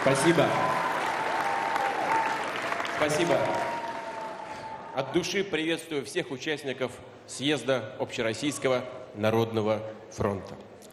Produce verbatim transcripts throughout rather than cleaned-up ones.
Спасибо. Спасибо. От души приветствую всех участников съезда Общероссийского народного фронта.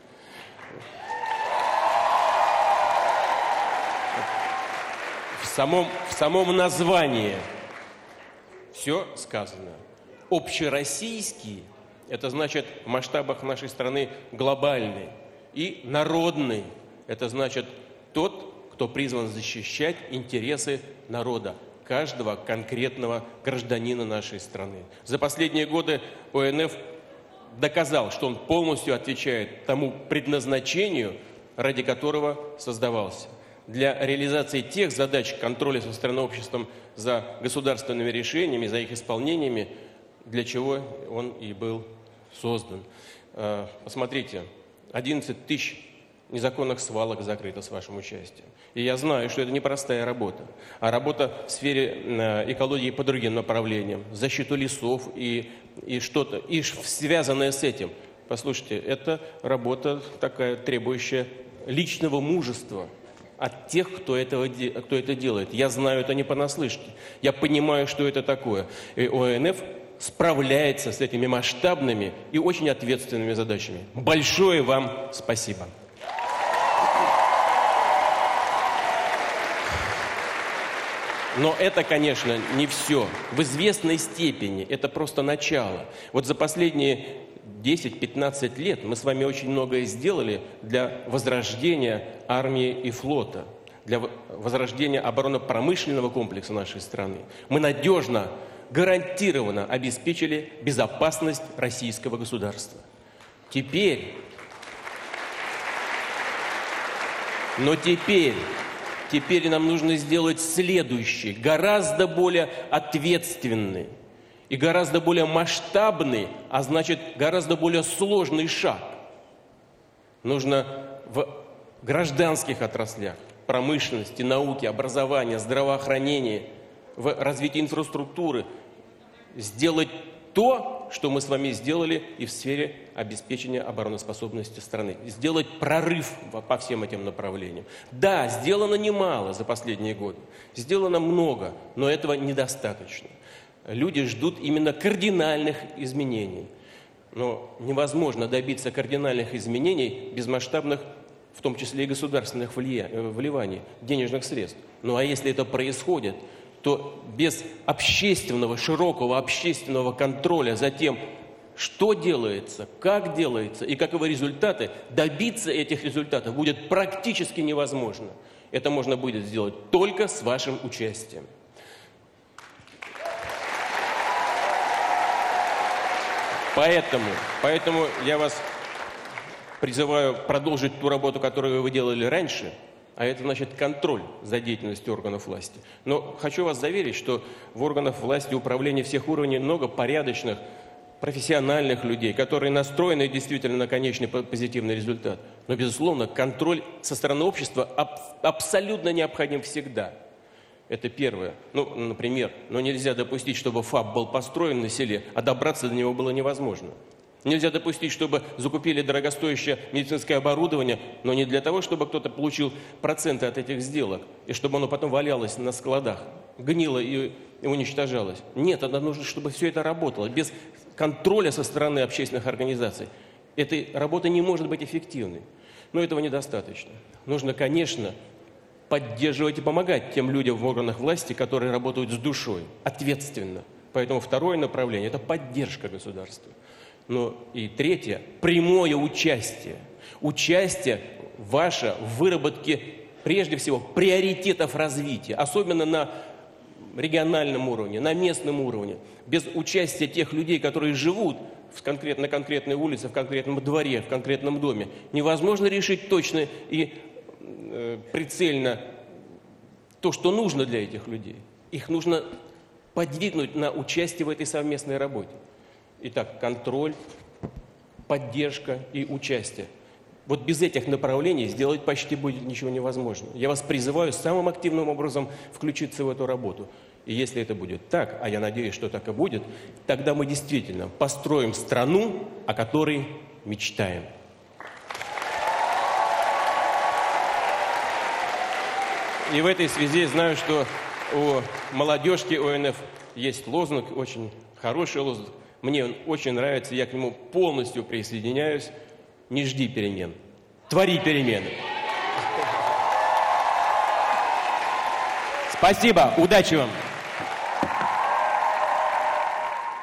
В самом, в самом названии все сказано. Общероссийский – это значит в масштабах нашей страны глобальный. И народный – это значит тот, кто призван защищать интересы народа, каждого конкретного гражданина нашей страны. За последние годы О Н Ф доказал, что он полностью отвечает тому предназначению, ради которого создавался. Для реализации тех задач контроля со стороны общества за государственными решениями, за их исполнениями, для чего он и был создан. Посмотрите, одиннадцать тысяч незаконных свалок закрыто с вашим участием. И я знаю, что это непростая работа, а работа в сфере экологии по другим направлениям, защиту лесов и, и что-то, и связанное с этим. Послушайте, это работа такая, требующая личного мужества от тех, кто, этого, кто это делает. Я знаю это не понаслышке. Я понимаю, что это такое. И О Н Ф справляется с этими масштабными и очень ответственными задачами. Большое вам спасибо. Но это, конечно, не все. В известной степени это просто начало. Вот за последние десять-пятнадцать лет мы с вами очень многое сделали для возрождения армии и флота, для возрождения оборонно-промышленного комплекса нашей страны. Мы надежно, гарантированно обеспечили безопасность российского государства. Теперь, но теперь... Теперь нам нужно сделать следующий, гораздо более ответственный и гораздо более масштабный, а значит, гораздо более сложный шаг. Нужно в гражданских отраслях, промышленности, науки, образования, здравоохранения, в развитии инфраструктуры сделать то, что мы с вами сделали и в сфере обеспечения обороноспособности страны. Сделать прорыв по всем этим направлениям. Да, сделано немало за последние годы. Сделано много, но этого недостаточно. Люди ждут именно кардинальных изменений. Но невозможно добиться кардинальных изменений без масштабных, в том числе и государственных вливаний, денежных средств. Ну а если это происходит, то без общественного, широкого общественного контроля за тем, что делается, как делается и каковы результаты, добиться этих результатов будет практически невозможно. Это можно будет сделать только с вашим участием. Поэтому, поэтому я вас призываю продолжить ту работу, которую вы делали раньше, а это значит контроль за деятельностью органов власти. Но хочу вас заверить, что в органах власти управления всех уровней много порядочных, профессиональных людей, которые настроены действительно на конечный позитивный результат. Но, безусловно, контроль со стороны общества аб- абсолютно необходим всегда. Это первое. Ну, например, но нельзя допустить, чтобы ФАП был построен на селе, а добраться до него было невозможно. Нельзя допустить, чтобы закупили дорогостоящее медицинское оборудование, но не для того, чтобы кто-то получил проценты от этих сделок, и чтобы оно потом валялось на складах, гнило и, и уничтожалось. Нет, это нужно, чтобы все это работало. Без контроля со стороны общественных организаций этой работы не может быть эффективной. Но этого недостаточно. Нужно, конечно, поддерживать и помогать тем людям в органах власти, которые работают с душой, ответственно. Поэтому второе направление – это поддержка государства. Ну и третье – прямое участие. Участие ваше в выработке, прежде всего, приоритетов развития, особенно на региональном уровне, на местном уровне. Без участия тех людей, которые живут в конкрет, на конкретной улице, в конкретном дворе, в конкретном доме, невозможно решить точно и э, прицельно то, что нужно для этих людей. Их нужно подвигнуть на участие в этой совместной работе. Итак, контроль, поддержка и участие. Вот без этих направлений сделать почти будет ничего невозможно. Я вас призываю самым активным образом включиться в эту работу. И если это будет так, а я надеюсь, что так и будет, тогда мы действительно построим страну, о которой мечтаем. И в этой связи знаю, что у молодежки О Н Ф есть лозунг, очень хороший лозунг. Мне он очень нравится, я к нему полностью присоединяюсь. Не жди перемен, твори перемены. Спасибо, удачи вам.